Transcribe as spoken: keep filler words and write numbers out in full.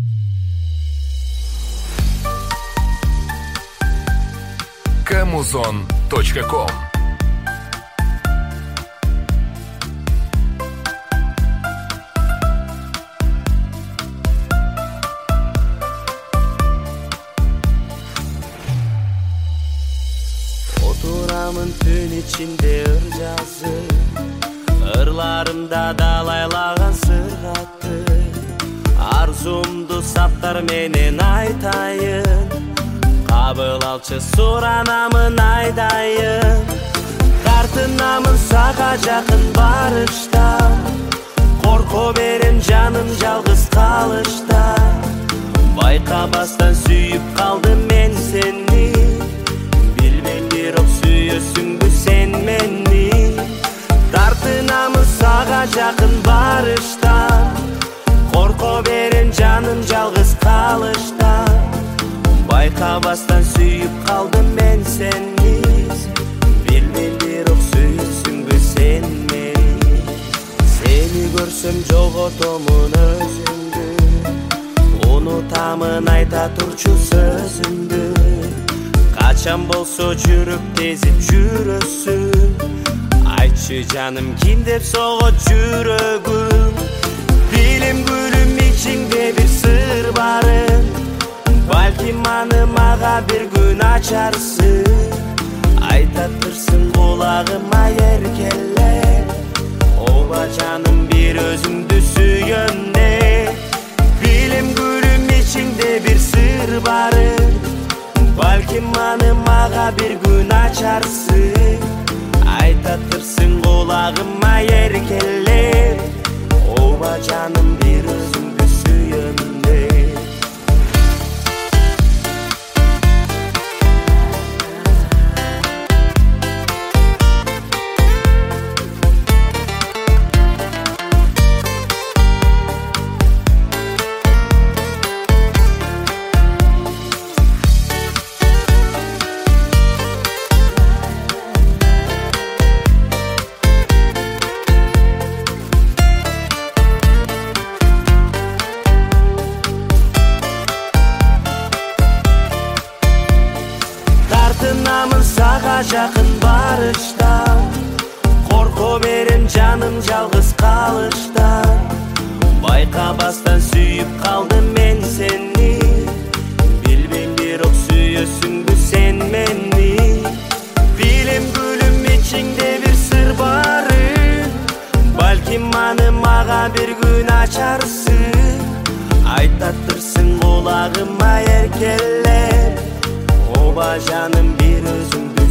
камузон точка ком. Oturamın tün içinde ırcası, ırlarımda dalaylağan sırgatı. Arzumdu saptar menen aytayın, kabыл alçı soranamın aydayın. Tartınamın sağa жақын barışta, korku berim canım жалғыз kalışta. Байқамастан сүйіп қалдым мен сені, bilmem bir ok sүйесіңбі sen meni. Tartınamın sağa жақын barışta, korku berim canım жалғыз kalışta. Байқамастан сүйіп қалдым мен сені, bilmem bir ok sүйесіңбі sen meni. Seni görsem жоғотомун өзүмдү, унутамын айта турчу сөзүмдү. Качан болсо жүрүп тезип жүрөсүң, айтчы жаным ким деп согот жүрөгүм. Билем гүлүм ичиңде бир сыр барын, балким аны мага бир күн ачарсың. Айтатырсың кулагыма эркелеп, оба жаным бир өзүңдү сүйгөндө. Билем гүлүм ичиңде бир сыр барын, балким аны мага бир күн ачарсың. Айтатырсың кулагыма эркелеп, оба жаным бир өзүңдү сүйгөндө. Tartınamın sağa жақын barışta, korku berim canım жалғыз kalışta. Байқамастан сүйіп қалдым мен сені, bilmem bir ok sүйесіңбі sen meni. Билем гүлүм ичиңде бир сыр барын, балким аны мага бир күн ачарсың. Айтатырсың кулагыма эркелеп, оба жаным бир өзүңдү